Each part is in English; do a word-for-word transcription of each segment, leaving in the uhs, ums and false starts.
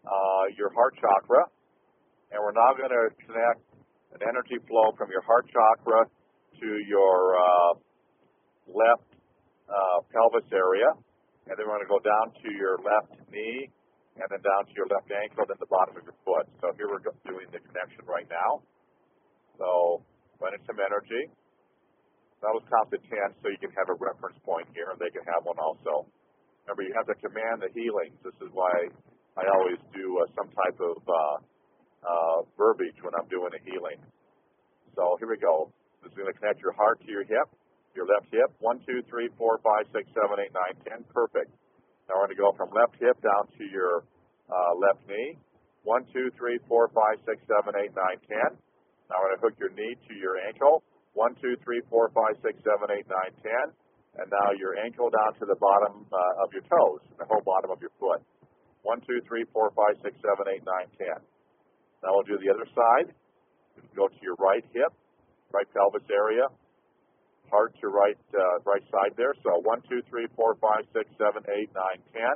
uh, your heart chakra, and we're now going to connect an energy flow from your heart chakra to your uh, left uh, pelvis area, and then we're going to go down to your left knee, and then down to your left ankle, then the bottom of your foot. So here we're doing the connection right now. So running some energy. That was count to ten, so you can have a reference point here, and they can have one also. Remember, you have to command the healings. This is why I always do uh, some type of uh, uh, verbiage when I'm doing a healing. So here we go. This is going to connect your heart to your hip, your left hip. One, two, three, four, five, six, seven, eight, nine, ten. Perfect. Now we're going to go from left hip down to your uh, left knee. One, two, three, four, five, six, seven, eight, nine, ten. Now we're going to hook your knee to your ankle. One, two, three, four, five, six, seven, eight, nine, ten. And now your ankle down to the bottom uh, of your toes, the whole bottom of your foot. One, two, three, four, five, six, seven, eight, nine, ten. Now we'll do the other side. Go to your right hip, right pelvis area, heart to right uh, right side there. So one, two, three, four, five, six, seven, eight, nine, ten.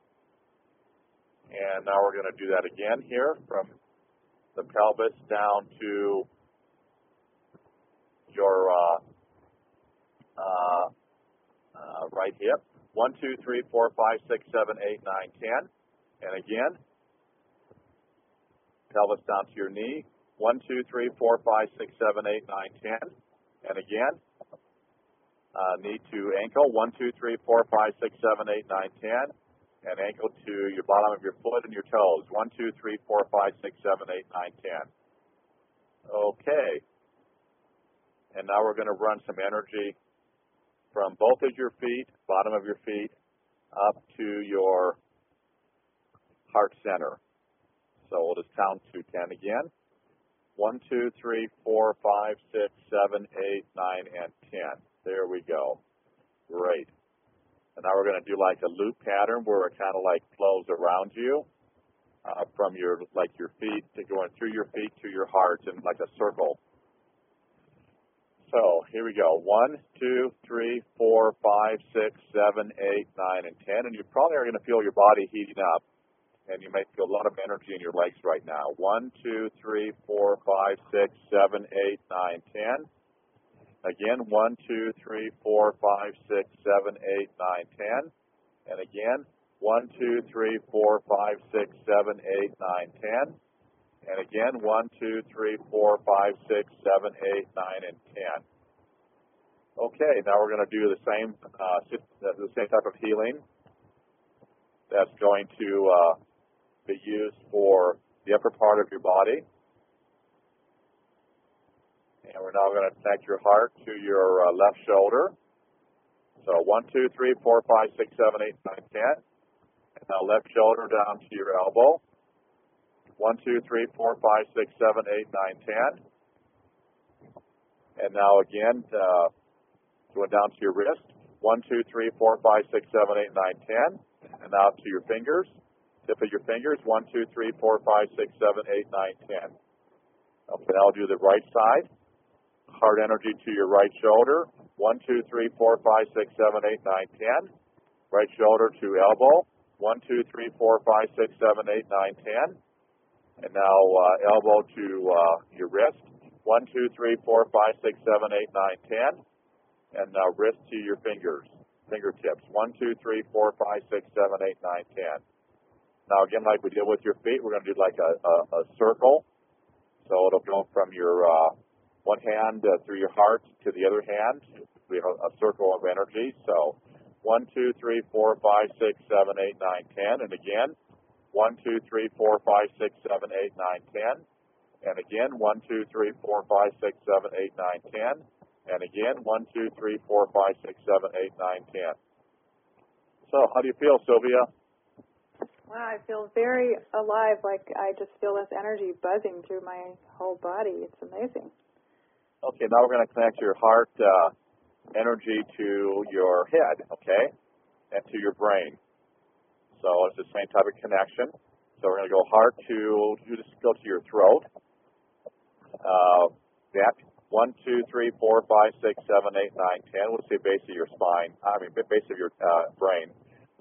And now we're going to do that again here from the pelvis down to your uh, uh, uh, right hip. One, two, three, four, five, six, seven, eight, nine, ten. And again, pelvis down to your knee. One, two, three, four, five, six, seven, eight, nine, ten. And again, uh, knee to ankle. One, two, three, four, five, six, seven, eight, nine, ten. And ankle to your bottom of your foot and your toes. One, two, three, four, five, six, seven, eight, nine, ten. Okay. And now we're going to run some energy from both of your feet, bottom of your feet, up to your heart center. So we'll just count to ten again. One, two, three, four, five, six, seven, eight, nine, and ten. There we go. Great. And now we're going to do like a loop pattern where it kind of like flows around you uh, from your, like your feet to going through your feet to your heart in like a circle. So here we go. One, two, three, four, five, six, seven, eight, nine, and ten. And you probably are going to feel your body heating up. And you might feel a lot of energy in your legs right now. One, two, three, four, five, six, seven, eight, nine, ten. Again, one, two, three, four, five, six, seven, eight, nine, ten. And again, one, two, three, four, five, six, seven, eight, nine, ten. And again, one, two, three, four, five, six, seven, eight, nine, and ten. Okay, now we're going to do the same, uh, the same type of healing. That's going to uh, be used for the upper part of your body. And we're now going to connect your heart to your uh, left shoulder. So one, two, three, four, five, six, seven, eight, nine, ten. And now left shoulder down to your elbow. One, two, three, four, five, six, seven, eight, nine, ten. And now again, uh, going down to your wrist. One, two, three, four, five, six, seven, eight, nine, ten. And now to your fingers. Tip of your fingers. One, two, three, four, five, six, seven, eight, nine, ten. Okay, now I'll do the right side. Heart energy to your right shoulder. One, two, three, four, five, six, seven, eight, nine, ten. Right shoulder to elbow. One, two, three, four, five, six, seven, eight, nine, ten. And now uh, elbow to uh, your wrist. One, two, three, four, five, six, seven, eight, nine, ten. And now wrist to your fingers, fingertips. One, two, three, four, five, six, seven, eight, nine, ten. Now again, like we did with your feet, we're going to do like a, a, a circle. So it'll go from your uh, one hand uh, through your heart to the other hand. We have a, a circle of energy. So one, two, three, four, five, six, seven, eight, nine, ten. And again. One, two, three, four, five, six, seven, eight, nine, ten. And again, one, two, three, four, five, six, seven, eight, nine, ten. And again, one, two, three, four, five, six, seven, eight, nine, ten. So, how do you feel, Sylvia? Wow, I feel very alive, like I just feel this energy buzzing through my whole body. It's amazing. Okay, now we're going to connect your heart uh, energy to your head, okay, and to your brain. So it's the same type of connection. So we're going to go heart to, you just go to your throat. Uh, neck, one, two, three, four, five, six, seven, eight, nine, ten. We'll say base of your spine, I mean base of your uh, brain.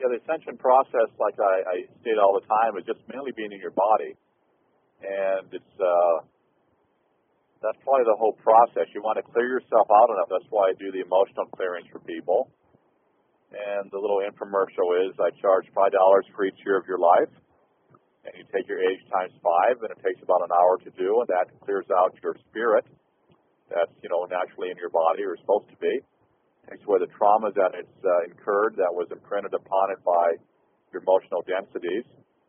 Yeah, the ascension process, like I, I state all the time, is just mainly being in your body. And it's uh, that's probably the whole process. You want to clear yourself out enough. That's why I do the emotional clearings for people. And the little infomercial is I charge five dollars for each year of your life. And you take your age times five, and it takes about an hour to do, and that clears out your spirit that's, you know, naturally in your body or supposed to be. It takes away the trauma that it's uh, incurred that was imprinted upon it by your emotional densities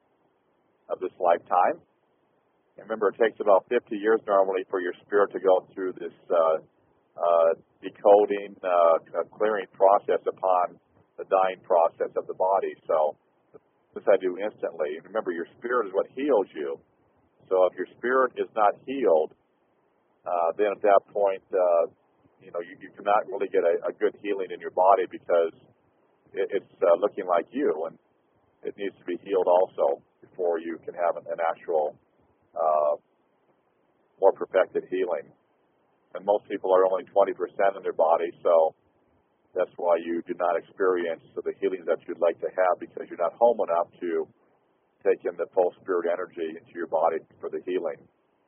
of this lifetime. And remember, it takes about fifty years normally for your spirit to go through this uh, uh, decoding, uh, clearing process upon the dying process of the body. So this I do instantly. And remember, your spirit is what heals you. So if your spirit is not healed, uh, then at that point, uh, you know, you, you cannot really get a, a good healing in your body because it, it's uh, looking like you, and it needs to be healed also before you can have an, an actual Uh, more perfected healing. And most people are only twenty percent in their body, so that's why you do not experience the healing that you'd like to have because you're not home enough to take in the full spirit energy into your body for the healing.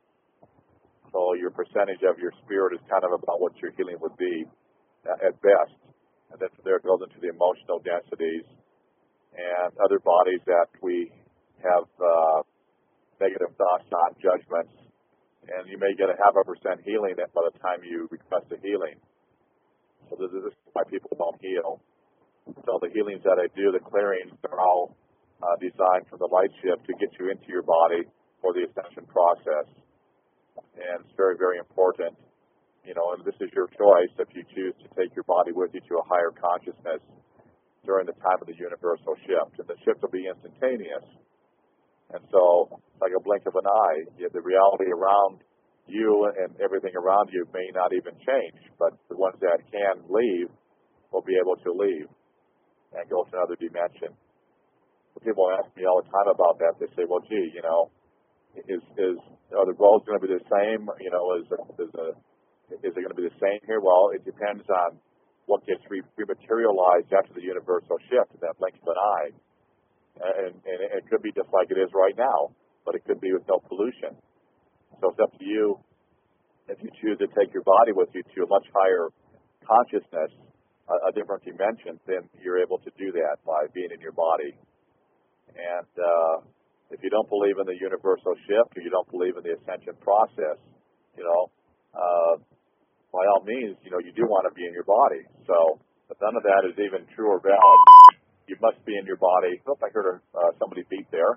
So your percentage of your spirit is kind of about what your healing would be at best. And then from there it goes into the emotional densities and other bodies that we have uh, negative thoughts on, judgments, and you may get a half a percent healing by the time you request a healing. So this is why people don't heal. So the healings that I do, the clearings, they're all uh, designed for the light shift to get you into your body for the ascension process. And it's very, very important. You know, and this is your choice if you choose to take your body with you to a higher consciousness during the time of the universal shift. And the shift will be instantaneous. And so, like a blink of an eye, the reality around you and everything around you may not even change, but the ones that can leave will be able to leave and go to another dimension. People ask me all the time about that. They say, well, gee, you know, is is are the roads going to be the same? You know, is is, a, is it going to be the same here? Well, it depends on what gets re- rematerialized after the universal shift, that blink of an eye. And, and it could be just like it is right now, but it could be with no pollution. So it's up to you if you choose to take your body with you to a much higher consciousness, a, a different dimension, then you're able to do that by being in your body. And uh, if you don't believe in the universal shift or you don't believe in the ascension process, you know, uh, by all means, you know, you do want to be in your body. So if none of that is even true or valid, you must be in your body. Oh, I heard uh, somebody beep there.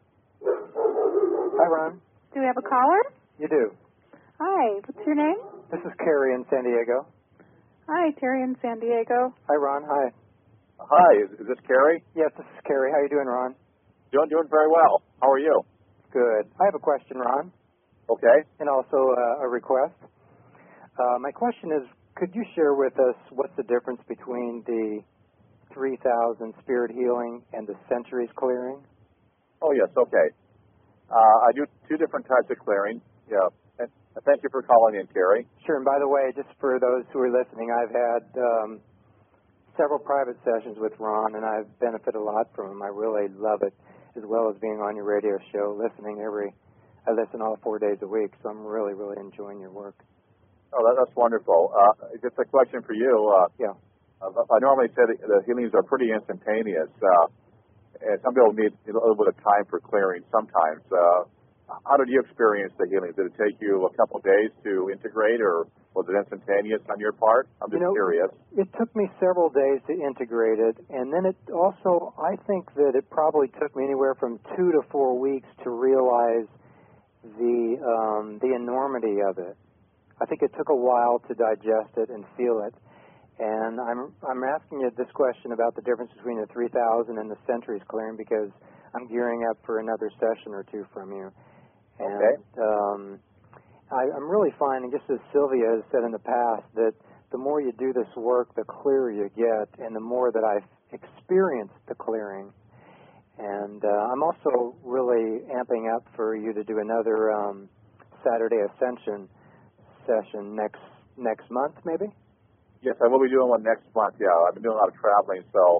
Hi, Ron. Do we have a caller? You do. Hi. What's your name? This is Carrie in San Diego. Hi, Terry in San Diego. Hi, Ron. Hi. Hi. Is, is this Carrie? Yes, this is Carrie. How you doing, Ron? Doing doing very well. How are you? Good. I have a question, Ron. Okay. And also uh, a request. Uh, my question is, could you share with us what's the difference between the three thousand spirit healing and the centuries clearing? Oh, yes, okay. Uh, I do two different types of clearing. Yeah. And thank you for calling in, Carrie. Sure. And by the way, just for those who are listening, I've had um, several private sessions with Ron, and I've benefited a lot from him. I really love it, as well as being on your radio show, listening every, I listen all four days a week, so I'm really, really enjoying your work. Oh, that, that's wonderful. Uh, just a question for you. Uh, yeah. I normally say that the healings are pretty instantaneous. Uh, and some people need a little bit of time for clearing sometimes. Uh, how did you experience the healing? Did it take you a couple of days to integrate, or was it instantaneous on your part? I'm just you know, curious. It took me several days to integrate it, and then it also, I think that it probably took me anywhere from two to four weeks to realize the um, the enormity of it. I think it took a while to digest it and feel it. And I'm I'm asking you this question about the difference between the three thousand and the centuries clearing because I'm gearing up for another session or two from you. And okay. um, I, I'm really finding, just as Sylvia has said in the past, that the more you do this work, the clearer you get, and the more that I've experienced the clearing. And uh, I'm also really amping up for you to do another um, Saturday Ascension session next next month, maybe? Yes, I will be doing one next month, yeah. I've been doing a lot of traveling, so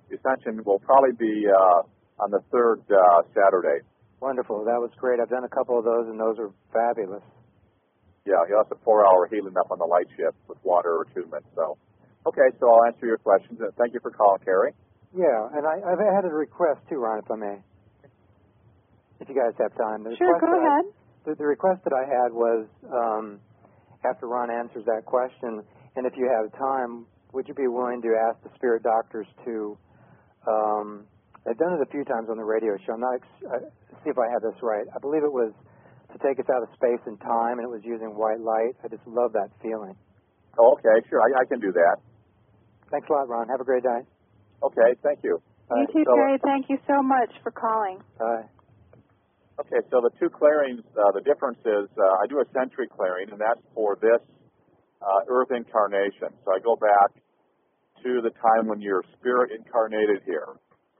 the Ascension will probably be uh, on the third uh, Saturday. Wonderful. That was great. I've done a couple of those, and those are fabulous. Yeah, you have a four-hour healing up on the light ship with water attunement. So, okay, so I'll answer your questions. And thank you for calling, Carrie. Yeah, and I, I've had a request too, Ron, if I may. If you guys have time. The Sure, go ahead. I, the, the request that I had was, um, after Ron answers that question, and if you have time, would you be willing to ask the spirit doctors to, um, they've done it a few times on the radio show. I'm not, ex- uh, see if I have this right. I believe it was to take us out of space and time, and it was using white light. I just love that feeling. Oh, okay, sure, I, I can do that. Thanks a lot, Ron. Have a great day. Okay, thank you. You too, so, Terry. Thank you so much for calling. Bye. Okay, so the two clearings, uh, the difference is uh, I do a century clearing, and that's for this uh, Earth incarnation. So I go back to the time when your spirit incarnated here.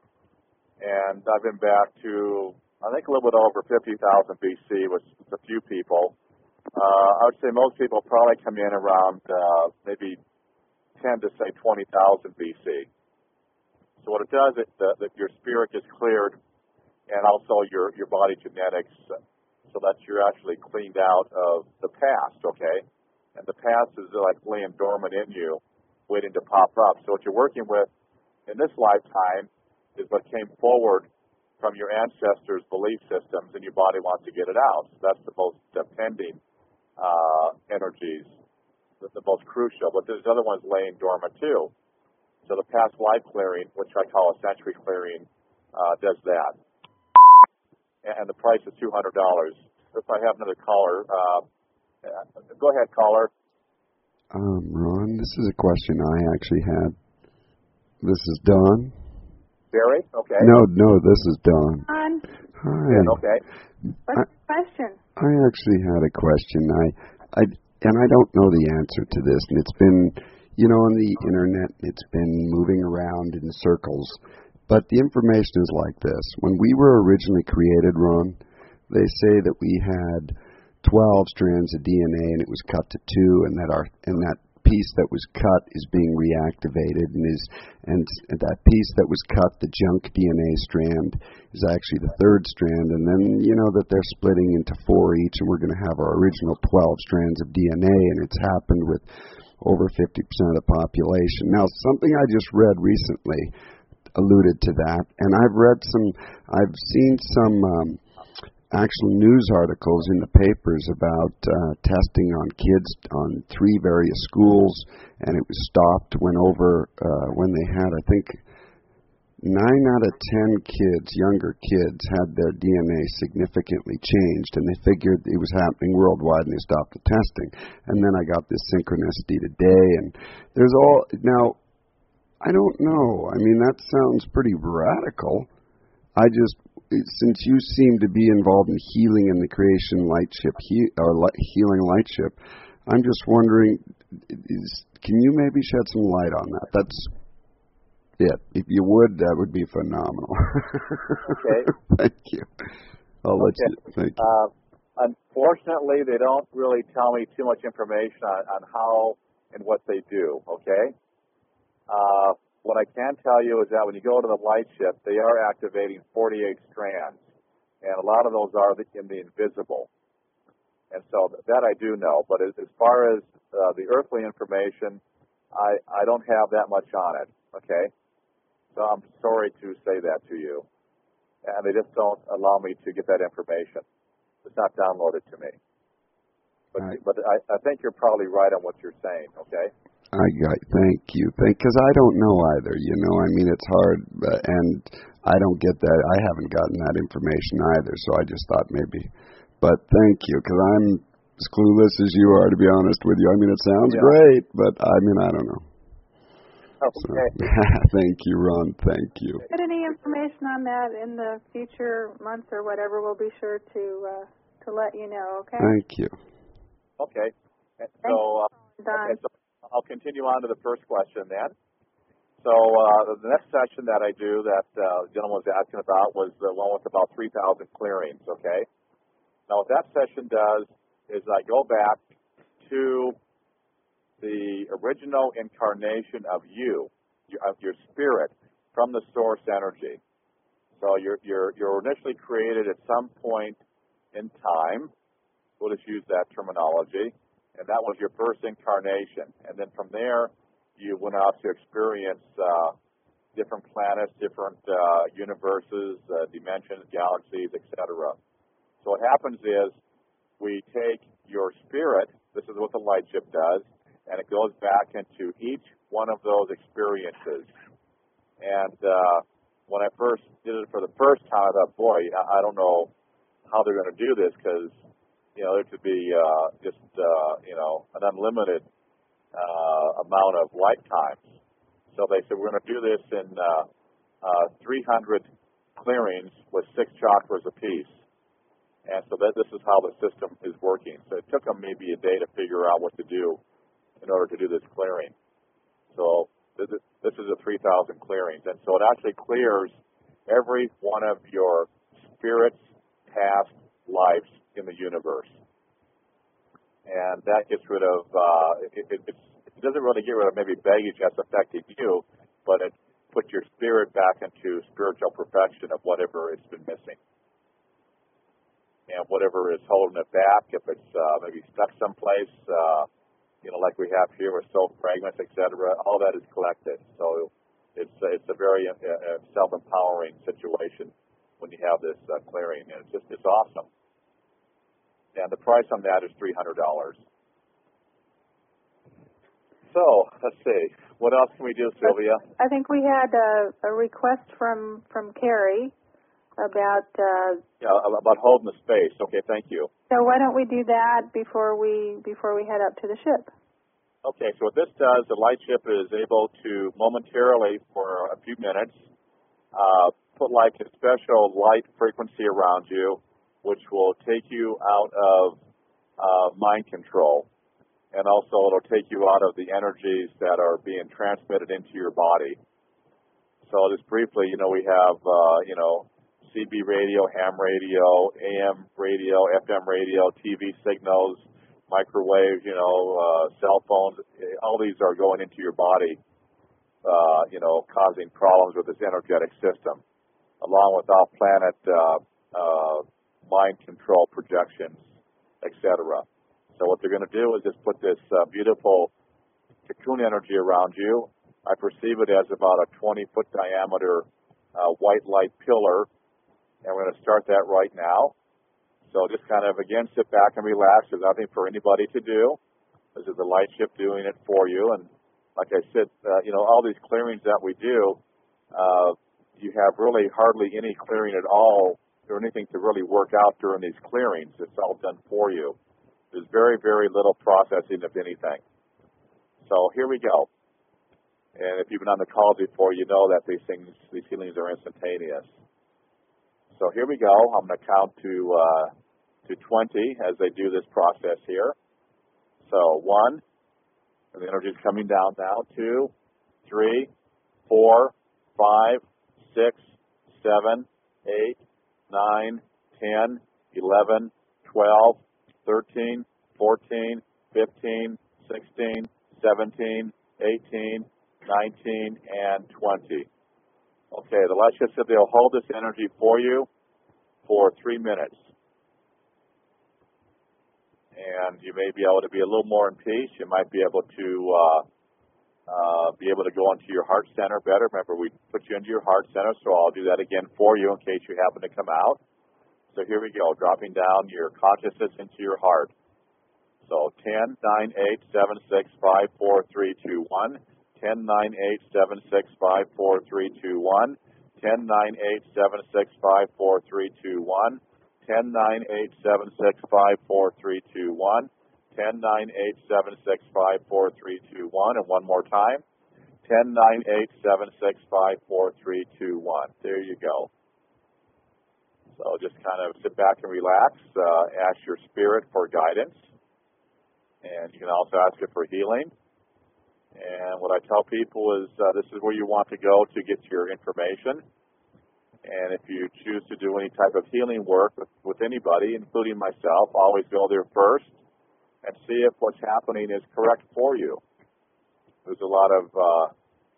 And I've been back to, I think, a little bit over fifty thousand B C with, with a few people. Uh, I would say most people probably come in around uh, maybe ten to, say, twenty thousand B C. So what it does, is that uh, your spirit gets cleared, and also your, your body genetics, uh, so that you're actually cleaned out of the past, okay? And the past is like laying dormant in you, waiting to pop up. So what you're working with in this lifetime is what came forward from your ancestors' belief systems, and your body wants to get it out. So that's the most uh, pending uh, energies, the, the most crucial. But there's other ones laying dormant too. So the past life clearing, which I call a century clearing, uh, does that. And the price is two hundred dollars. If I have another caller, uh, go ahead, caller. Um, Ron, this is a question I actually had. This is Don. Barry? Okay. No, no, this is Don. Don. Hi. Yeah, okay. What's the question? I actually had a question. I, I, and I don't know the answer to this, and it's been, you know, on the internet, it's been moving around in circles. But the information is like this. When we were originally created, Ron, they say that we had twelve strands of D N A and it was cut to two, and that our and that piece that was cut is being reactivated, and is and that piece that was cut, the junk D N A strand, is actually the third strand, and then you know that they're splitting into four each, and we're going to have our original twelve strands of D N A, and it's happened with over fifty percent of the population. Now, something I just read recently alluded to that, and I've read some, I've seen some um, actual news articles in the papers about uh, testing on kids on three various schools, and it was stopped when over uh, when they had, I think, nine out of ten kids, younger kids, had their D N A significantly changed, and they figured it was happening worldwide, and they stopped the testing. And then I got this synchronicity today, and there's all now. I don't know. I mean, that sounds pretty radical. I just, since you seem to be involved in healing in the creation lightship, he, or light, healing lightship, I'm just wondering, is, can you maybe shed some light on that? That's it. If you would, that would be phenomenal. Okay. Thank you. I'll let okay. you. Thank you. Uh, unfortunately, they don't really tell me too much information on, on how and what they do, okay? Uh, what I can tell you is that when you go to the light ship, they are activating forty-eight strands, and a lot of those are in the invisible. And so that I do know. But as, as far as uh, the earthly information, I, I don't have that much on it, okay? So I'm sorry to say that to you. And they just don't allow me to get that information. It's not downloaded to me. But, right. but I, I think you're probably right on what you're saying, okay? I got, thank you. Thank, because I don't know either, you know. I mean, it's hard, uh, and I don't get that. I haven't gotten that information either, so I just thought maybe. But thank you, because I'm as clueless as you are, to be honest with you. I mean, it sounds yeah. great, but I mean, I don't know. Okay. So, thank you, Ron. Thank you. Get any information on that in the future months or whatever, we'll be sure to uh, to let you know, okay? Thank you. Okay. And Thank so, uh, you, Don. okay, so I'll continue on to the first question then. So uh, the next session that I do that uh, the gentleman was asking about was the one with about three thousand clearings, okay? Now what that session does is I go back to the original incarnation of you, of your spirit, from the source energy. So you're, you're, you're initially created at some point in time. We'll just use that terminology. And that was your first incarnation. And then from there, you went out to experience uh, different planets, different uh, universes, uh, dimensions, galaxies, et cetera. So what happens is we take your spirit, this is what the light ship does, and it goes back into each one of those experiences. And uh, when I first did it for the first time, I thought, boy, I don't know how they're going to do this because, you know, there could be uh, just, uh, you know, an unlimited uh, amount of lifetimes. So they said, we're going to do this in uh, uh, three hundred clearings with six chakras apiece. And so that this is how the system is working. So it took them maybe a day to figure out what to do in order to do this clearing. So this is, this is a three thousand clearings. And so it actually clears every one of your spirit's past lives in the universe. And that gets rid of, uh, it, it, it's, it doesn't really get rid of maybe baggage that's affecting you, but it puts your spirit back into spiritual perfection of whatever it's been missing. And whatever is holding it back, if it's uh, maybe stuck someplace, uh, you know, like we have here with soul fragments, et cetera, all that is collected. So it's it's a very uh, uh, self-empowering situation when you have this uh, clearing, and it's just it's awesome. And the price on that is three hundred dollars. So let's see, what else can we do, Sylvia? I think we had a, a request from from Carrie about uh, yeah about holding the space. Okay, thank you. So why don't we do that before we before we head up to the ship? Okay, so what this does, the light ship is able to momentarily, for a few minutes, uh, put like a special light frequency around you, which will take you out of uh, mind control, and also it'll take you out of the energies that are being transmitted into your body. So just briefly, you know, we have uh, you know. C B radio, ham radio, A M radio, F M radio, T V signals, microwave, you know, uh, cell phones. All these are going into your body, uh, you know, causing problems with this energetic system, along with off-planet uh, uh, mind control projections, et cetera. So what they're going to do is just put this uh, beautiful cocoon energy around you. I perceive it as about a twenty-foot diameter uh, white light pillar. And we're going to start that right now. So just kind of, again, sit back and relax. There's nothing for anybody to do. This is the light ship doing it for you. And like I said, uh, you know, all these clearings that we do, uh, you have really hardly any clearing at all or anything to really work out during these clearings. It's all done for you. There's very, very little processing, if anything. So here we go. And if you've been on the call before, you know that these things, these healings are instantaneous. So here we go. I'm going to count to uh, to twenty as they do this process here. So one, and the energy is coming down now. Two, three, four, five, six, seven, eight, nine, ten, eleven, twelve, thirteen, fourteen, fifteen, sixteen, seventeen, eighteen, nineteen, and twenty. Okay, the light ship said they'll hold this energy for you for three minutes. And you may be able to be a little more in peace. You might be able to uh, uh, be able to go into your heart center better. Remember, we put you into your heart center, so I'll do that again for you in case you happen to come out. So here we go, dropping down your consciousness into your heart. So ten, nine, eight, seven, six, five, four, three, two, one. ten, nine, eight, seven, six, five, four, three, two, one. ten, nine, eight, seven, six, five, four, three, two, one. ten, nine, eight, seven, six, five, four, three, two, one. ten, nine, eight, seven, six, five, four, three, two, one. And one more time. ten, nine, eight, seven, six, five, four, three, two, one. There you go. So just kind of sit back and relax. Uh, ask your spirit for guidance. And you can also ask it for healing. And what I tell people is uh, this is where you want to go to get your information. And if you choose to do any type of healing work with, with anybody, including myself, always go there first and see if what's happening is correct for you. There's a lot of uh,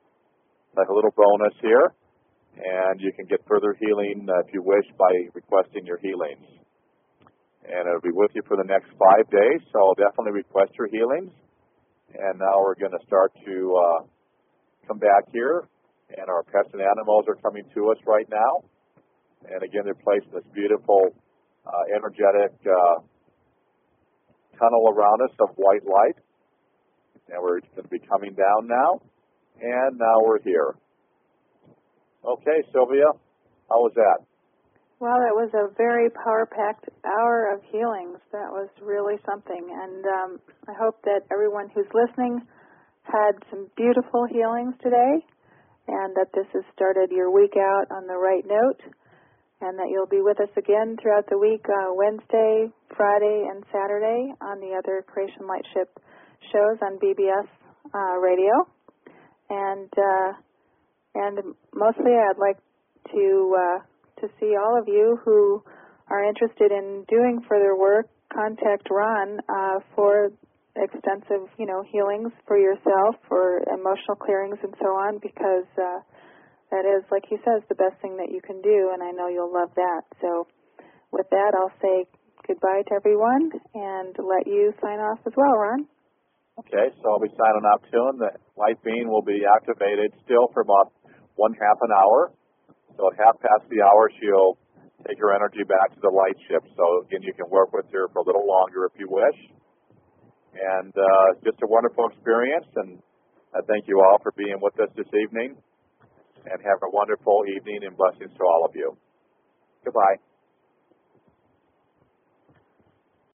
like a little bonus here, and you can get further healing uh, if you wish by requesting your healings. And it'll be with you for the next five days, so definitely request your healings. And now we're going to start to uh, come back here, and our pets and animals are coming to us right now. And again, they're placed in this beautiful, uh, energetic uh, tunnel around us of white light. And we're going to be coming down now, and now we're here. Okay, Sylvia, how was that? Well, it was a very power-packed hour of healings. That was really something. And um, I hope that everyone who's listening had some beautiful healings today, and that this has started your week out on the right note, and that you'll be with us again throughout the week, uh, Wednesday, Friday, and Saturday on the other Creation Lightship shows on B B S uh, radio. And, uh, and mostly I'd like to... Uh, to see all of you who are interested in doing further work, contact Ron uh, for extensive, you know, healings for yourself, for emotional clearings and so on, because uh, that is, like he says, the best thing that you can do, and I know you'll love that. So with that, I'll say goodbye to everyone and let you sign off as well, Ron. Okay, so I'll be signing off soon. The light beam will be activated still for about one half an hour. So at half past the hour, she'll take her energy back to the light ship. So, again, you can work with her for a little longer if you wish. And uh, just a wonderful experience, and I thank you all for being with us this evening. And have a wonderful evening, and blessings to all of you. Goodbye.